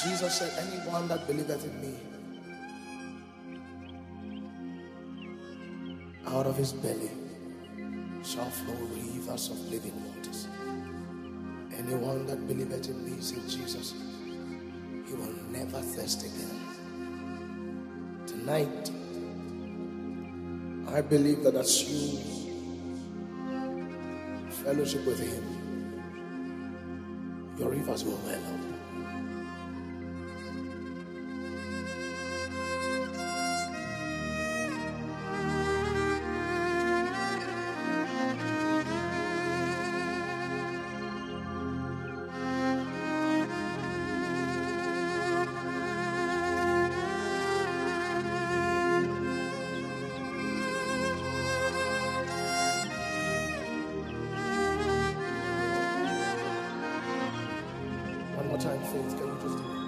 Jesus said, anyone that believeth in me, out of his belly shall flow rivers of living waters. Anyone that believeth in me, said Jesus, he will never thirst again. Tonight, I believe that as you fellowship with him, your rivers will well up. One more time, Faith, can you just do it?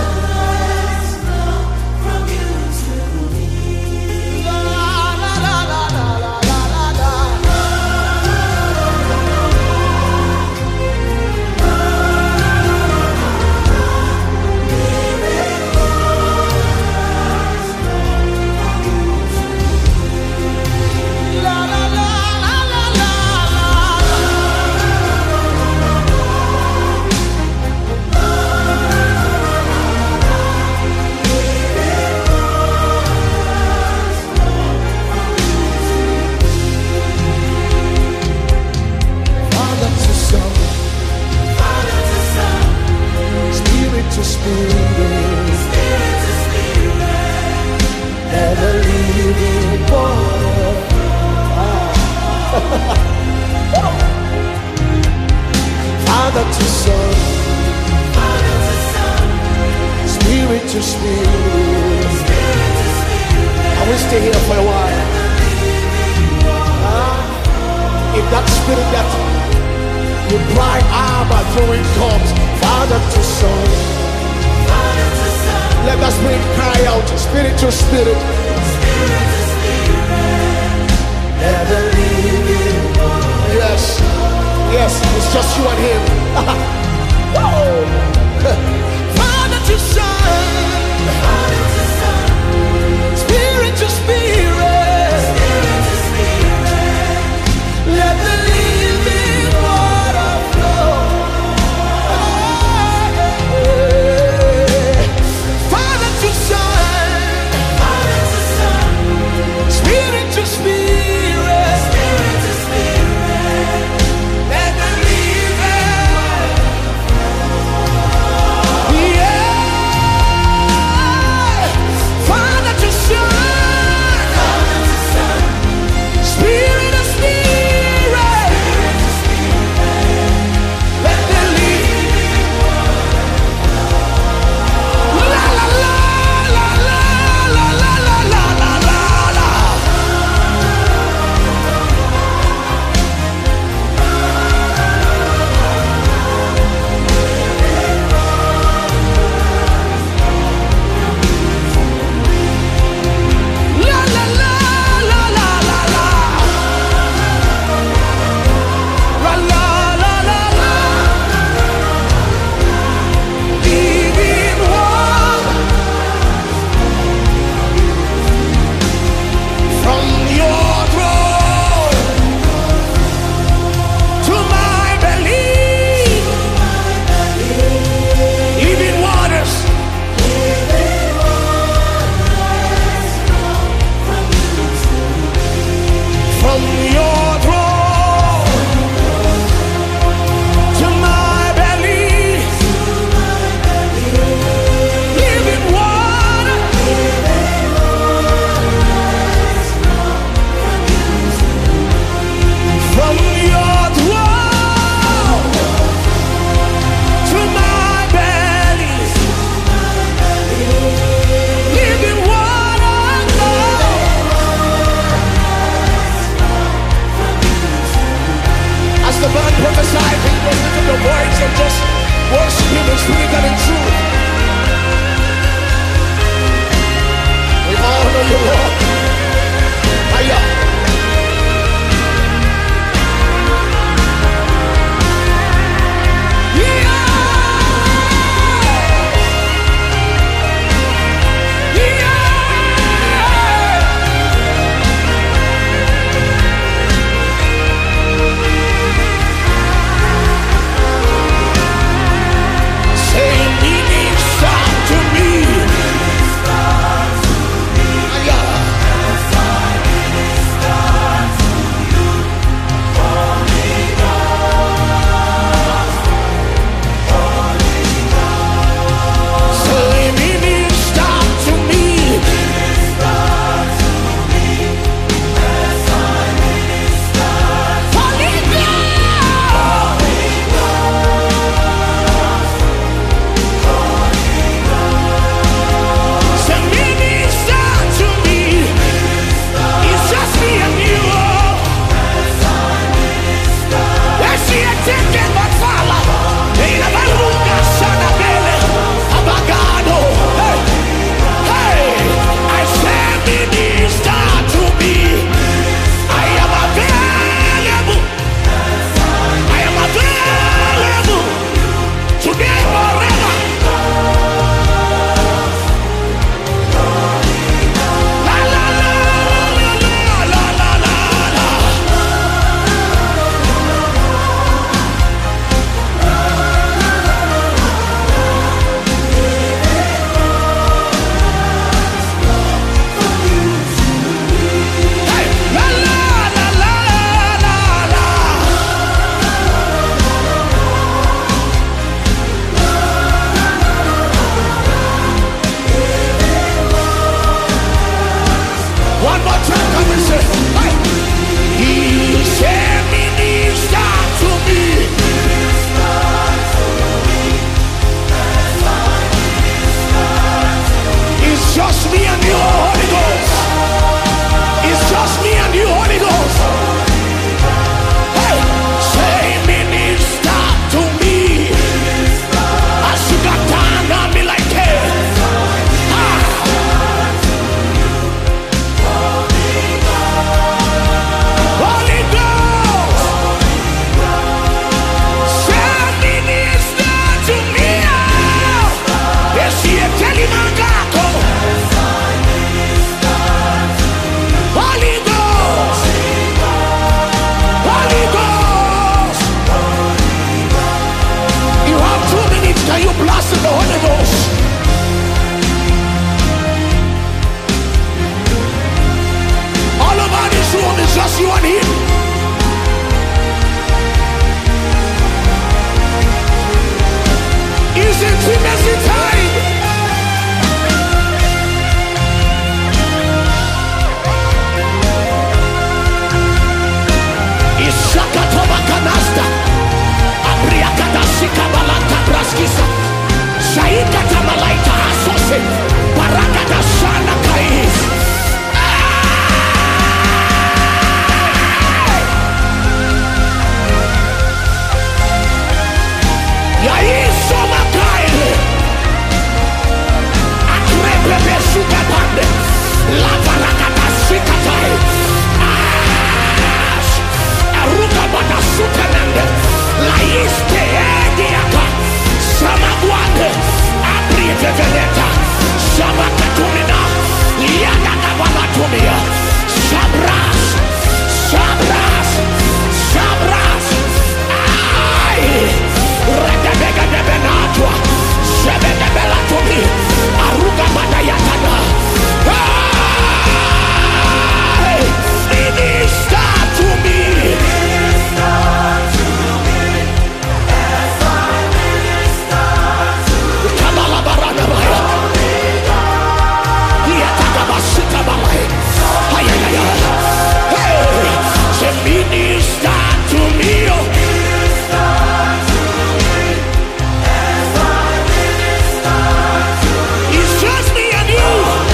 La la la to spirit. I will stay here for a while. If that spirit that you cry Abba through it comes, Father to Son. Let the spirit cry out, spirit to spirit. Yes, yes, it's just you and him. Father to Son, spirit to spirit. Let the living water flow. Father to Son, spirit to spirit. Let the living Reveveleta, Shabakatumina, Yagagabalatumia, Shabras, Shabras, Shabras, Ay, Redebega de Benatua, Shebedebelatumi, Aruga Badayatana, Ay, minister to me. Minister to me, it's just me and you.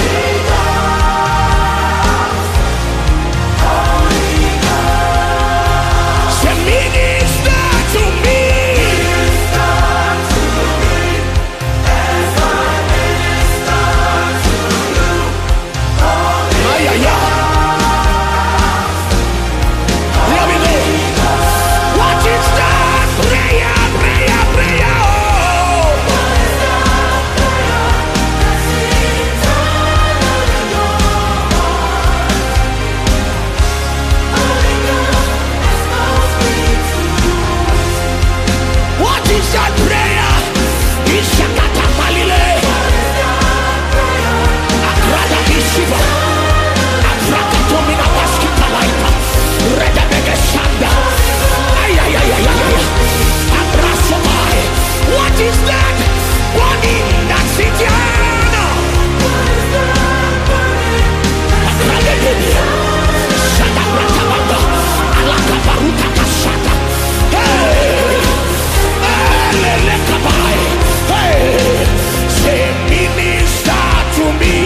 Say minister to me. What is that? Burning that city. Say minister to me.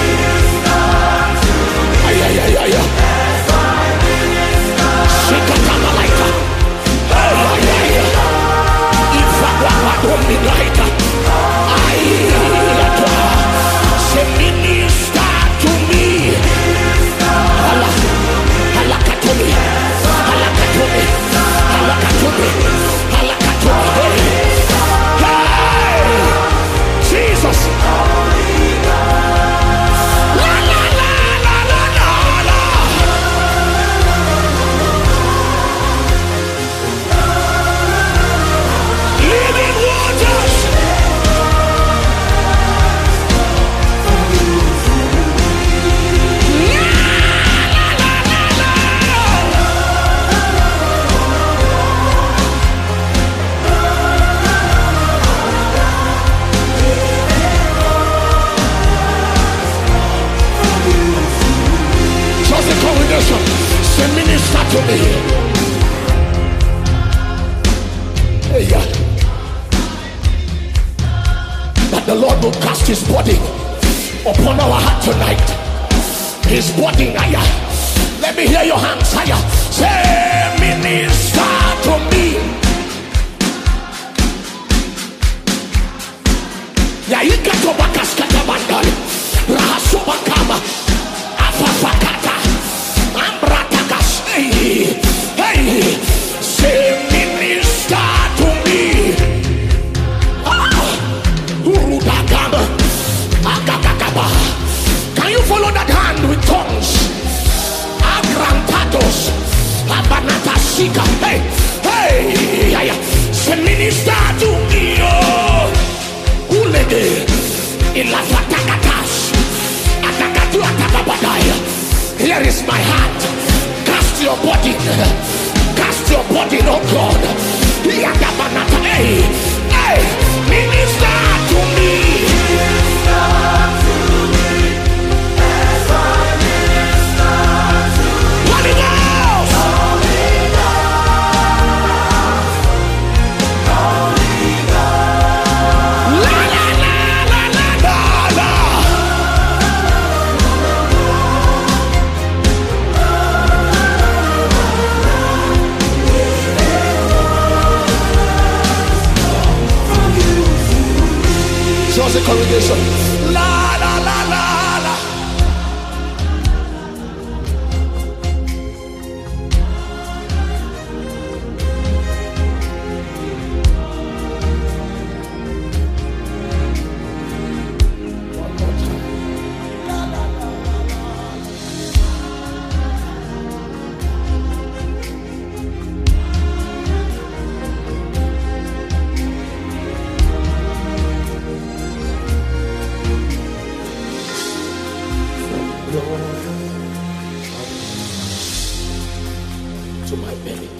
Say minister to me. Halakatumi, halakatumi, halakatumi, halakatumi. Hey, Jesus. La la la la la la la. Living waters. Just the congregation, say minister to me. Hey, yeah. That the Lord will cast his body upon our heart tonight. His body, let me hear your hands higher. Say minister to me. Ya ikato bakaskata bandali rahasubakama afafakata ambratakas. Hey, say minister to me. Urudagama agagagaba. Can you follow that hand with tongues? Agrantados abanatasika. Hey, say minister to me. Here is my heart. Cast your body. Cast your body, oh God. Hey, minister to me. Holy Ghost. Just the congregation. La la la la la. to my belly.